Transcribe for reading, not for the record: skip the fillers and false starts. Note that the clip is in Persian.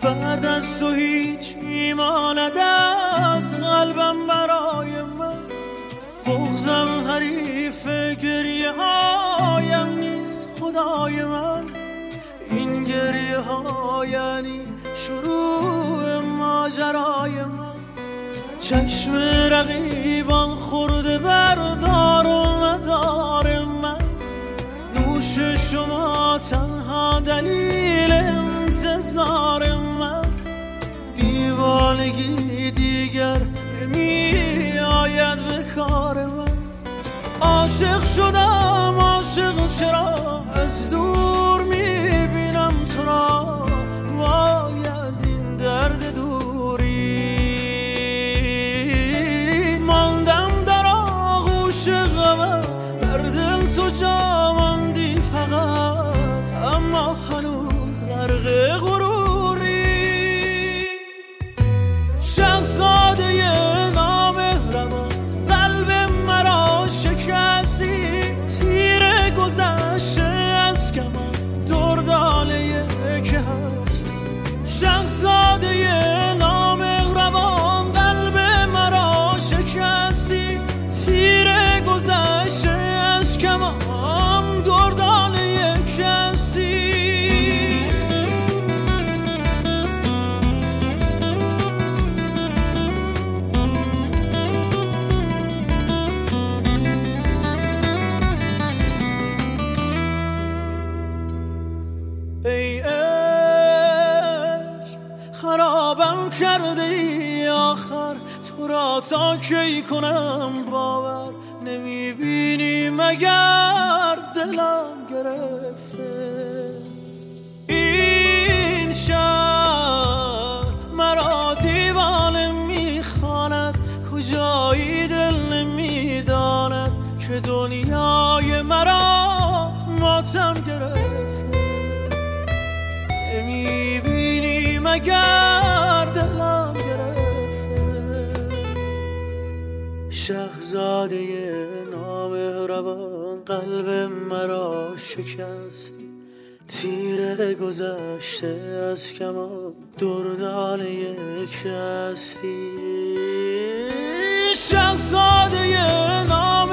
بعد از تو هیچ میماند از قلبم برای من. بغضم حریف گریه هایم نیست خدای من. این گریه ها یعنی شروع ماجرای من. چشم رقیبان خورده بردار و ندار من. نوش شما تنها دلیل انتظار من. دیوانگی دیگر نمی آید به کار من. عاشق شدم عاشق چرا از دور میبینم تو را. وای از این درد دوری ماندم در آغوش غمم. بر دل تو جا ماندی فقط اما هنوز غرق غروری. شهزاده نامهربان قلب مرا شکستی. تیر گذشته از کمان دردانه که هستی. شهزاده نامهربان قلب مرا شکستی. تیر گذشته از کمان دردانه که هستی. ای عشق خرابم کرده ای آخر. تو را تا کی کنم باور. نمیبینی مگر دلم گرفته. این شهر مرا دیوانه میخواند. کجایی دل نمیداند که دنیای مرا ماتم گرفته. نمیبینی مگر دلم گرفته. شهزاده نامهربان قلب مرا شکستی. تیر گذشته از کمان دردانه یک هستی. شهزاده نامهربان